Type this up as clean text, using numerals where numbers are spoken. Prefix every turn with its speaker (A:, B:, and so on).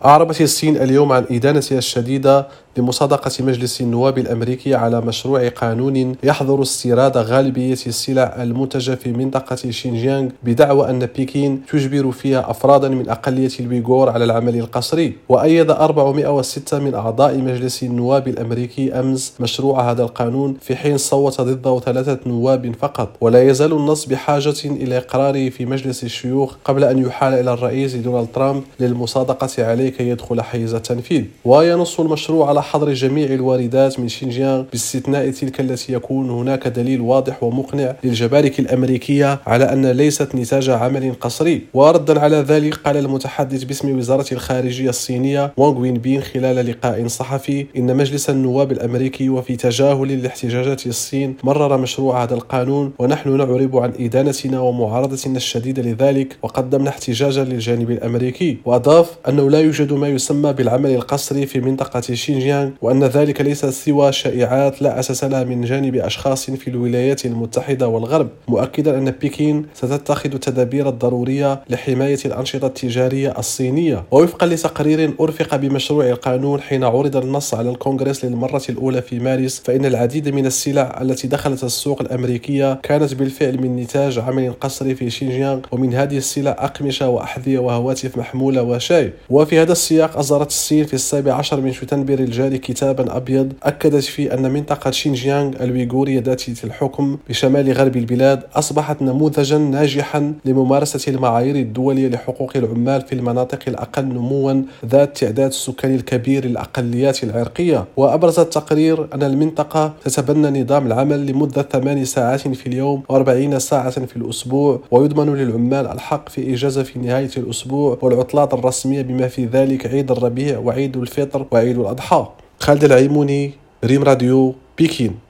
A: أعربت الصين اليوم عن إدانتها الشديدة لمصادقة مجلس النواب الأمريكي على مشروع قانون يحظر استيراد غالبية السلع المنتجة في منطقة شينجيانغ بدعوى أن بكين تجبر فيها أفرادا من أقلية الويغور على العمل القسري. وأيد 406 من أعضاء مجلس النواب الأمريكي أمس مشروع هذا القانون، في حين صوت ضده 3 نواب فقط. ولا يزال النص بحاجة إلى إقراره في مجلس الشيوخ قبل أن يحال إلى الرئيس دونالد ترامب للمصادقة عليه كي يدخل حيز التنفيذ. وينص المشروع على حظر جميع الواردات من شينجيانغ باستثناء تلك التي يكون هناك دليل واضح ومقنع للجمارك الأمريكية على أن ليست نتاج عمل قسري. وردا على ذلك، قال المتحدث باسم وزارة الخارجية الصينية وانغ وينبين خلال لقاء صحفي إن مجلس النواب الأمريكي وفي تجاهل لاحتجاجات الصين مرر مشروع هذا القانون، ونحن نعرب عن إدانتنا ومعارضتنا الشديدة لذلك، وقدمنا احتجاجا للجانب الأمريكي. وأضاف أنه لا يوجد ما يسمى بالعمل القسري في منطقة شينجيانغ، وأن ذلك ليس سوى شائعات لا أساس لها من جانب أشخاص في الولايات المتحدة والغرب، مؤكدا أن بكين ستتخذ التدابير الضرورية لحماية الأنشطة التجارية الصينية. ووفقا لتقرير أرفق بمشروع القانون حين عرض النص على الكونغرس للمرة الأولى في مارس، فإن العديد من السلع التي دخلت السوق الأمريكية كانت بالفعل من نتاج عمل قسري في شينجيانغ، ومن هذه السلع أقمشة وأحذية وهواتف محمولة وشاي. وفي هذا السياق أصدرت الصين في 17 من شتنبر الجاري كتابا أبيض أكدت فيه أن منطقة شينجيانغ الويغورية ذاتية الحكم بشمال غرب البلاد أصبحت نموذجا ناجحا لممارسة المعايير الدولية لحقوق العمال في المناطق الأقل نموا ذات تعداد السكاني الكبير للأقليات العرقية. وأبرز التقرير أن المنطقة تتبنى نظام العمل لمدة 8 ساعات في اليوم و40 ساعة في الأسبوع، ويضمن للعمال الحق في إجازة في نهاية الأسبوع والعطلات الرسمية بما في ذلك عيد الربيع وعيد الفطر وعيد الأضحى. خالد العيموني، ريم راديو، بكين.